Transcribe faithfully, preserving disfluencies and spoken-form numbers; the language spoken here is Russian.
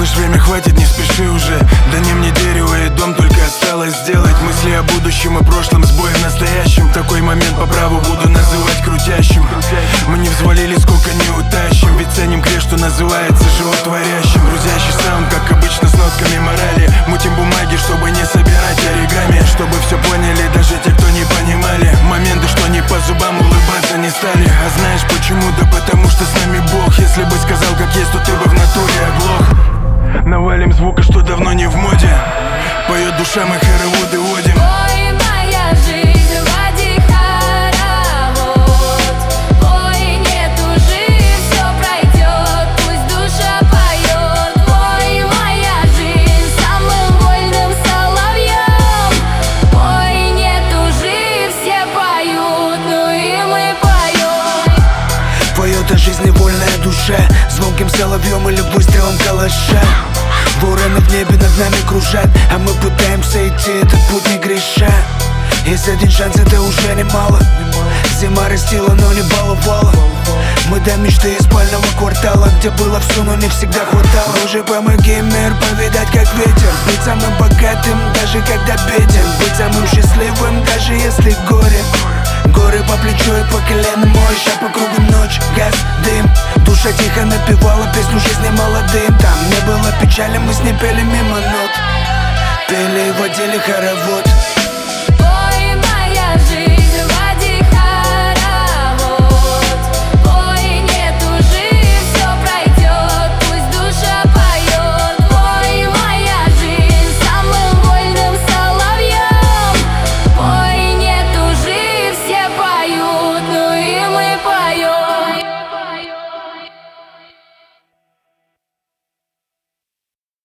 слышь, время хватит, не спеши уже. Да не мне дерево и дом только осталось сделать. Мысли о будущем и прошлом, сбой в настоящем. В такой момент по праву буду называть крутящим. Мы не взвалили, сколько не утащим. Ведь ценим крест, что называется животворящим. Грузящий саунд, как обычно, с нотками морали. Мутим бумаги, чтобы не собирать оригами. Чтобы все поняли, даже те, кто не понимали. Моменты, что не по зубам, улыбаться не стали. А знаешь почему? Да потому что с нами Бог. Если бы сказал как есть, то ты бы в натуре оглох. Навалим звука, что давно не в моде. Поет душа, мы хороводы водим. Ой, моя жизнь, води хоровод. Ой, не тужи, все пройдет, пусть душа поет. Ой, моя жизнь, самым вольным соловьем. Ой, не тужи, все поют, ну и мы поем. Поет о жизни вольная душа, звонким соловьем или выстрелом калаша. Вороны в небе над нами кружат, а мы пытаемся идти этот путь не греша. Есть один шанс, это уже немало. Зима растила, но не баловала. Мы до мечты из спального квартала, где было все, но не всегда хватало. Боже, помоги, мир повидать как ветер. Быть самым богатым, даже когда беден. Быть самым счастливым, даже если горе. Горы по плечу и по колено мощь, а по кругу ночь, газ, дым. Душа тихо напевала песню жизни молодым. Там не было печали, мы с ней пели мимо нот. Пели и водили хоровод.